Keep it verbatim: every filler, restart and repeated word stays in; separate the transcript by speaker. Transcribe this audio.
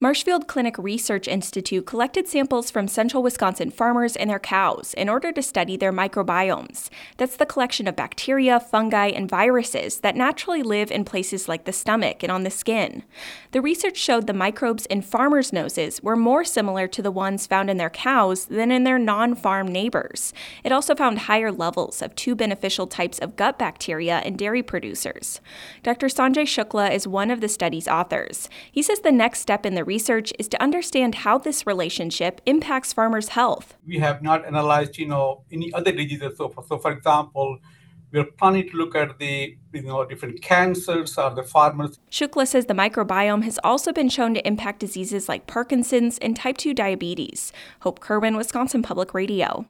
Speaker 1: Marshfield Clinic Research Institute collected samples from central Wisconsin farmers and their cows in order to study their microbiomes. That's the collection of bacteria, fungi, and viruses that naturally live in places like the stomach and on the skin. The research showed the microbes in farmers' noses were more similar to the ones found in their cows than in their non-farm neighbors. It also found higher levels of two beneficial types of gut bacteria in dairy producers. Doctor Sanjay Shukla is one of the study's authors. He says the next step in the research is to understand how this relationship impacts farmers' health.
Speaker 2: We have not analyzed, you know, any other diseases so far. So, for example, we're planning to look at the, you know, different cancers or the farmers.
Speaker 1: Shukla says the microbiome has also been shown to impact diseases like Parkinson's and type two diabetes. Hope Kerwin, Wisconsin Public Radio.